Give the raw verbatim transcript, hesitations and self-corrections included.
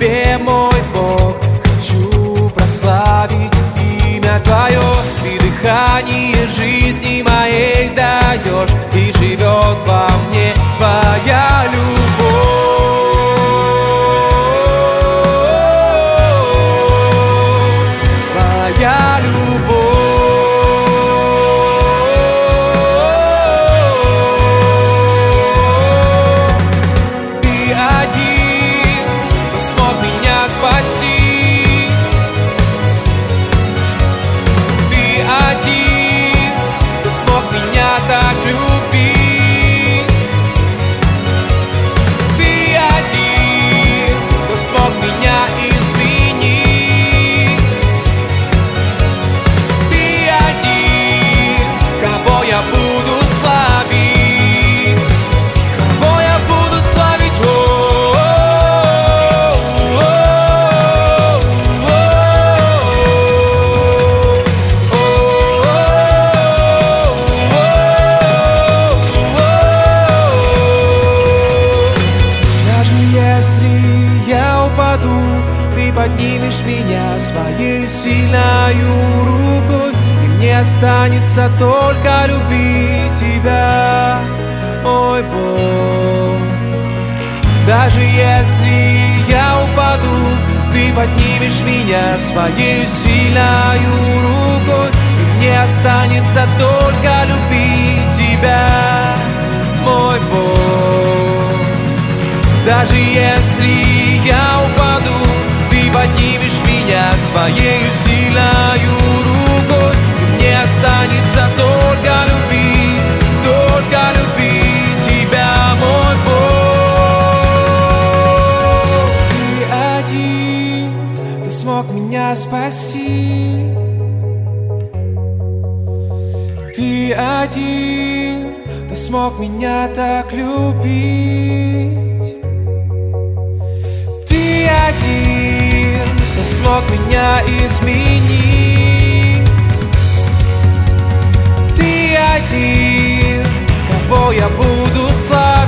Тебе, мой Бог, хочу прославить имя Твое. Ты дыхание жизни моей даешь, и живет во мне Твоя любовь. Твоя любовь. Так любить. Ты один, кто смог меня изменить. Ты один, кого я буду славить. Кого я буду славить. Ты поднимешь меня своей сильною рукой, и мне останется только любить Тебя, мой Бог. Даже если я упаду, Ты поднимешь меня своей сильною рукой, и мне останется только любить Тебя, мой Бог. Даже если я упаду, Ты поднимешь меня своей сильною рукой, и мне останется только любить, только любить Тебя, мой Бог. Ты один, Ты смог меня спасти. Ты один, Ты смог меня так любить. Ты один, Ты смог меня изменить. Ты один, кого я буду славить.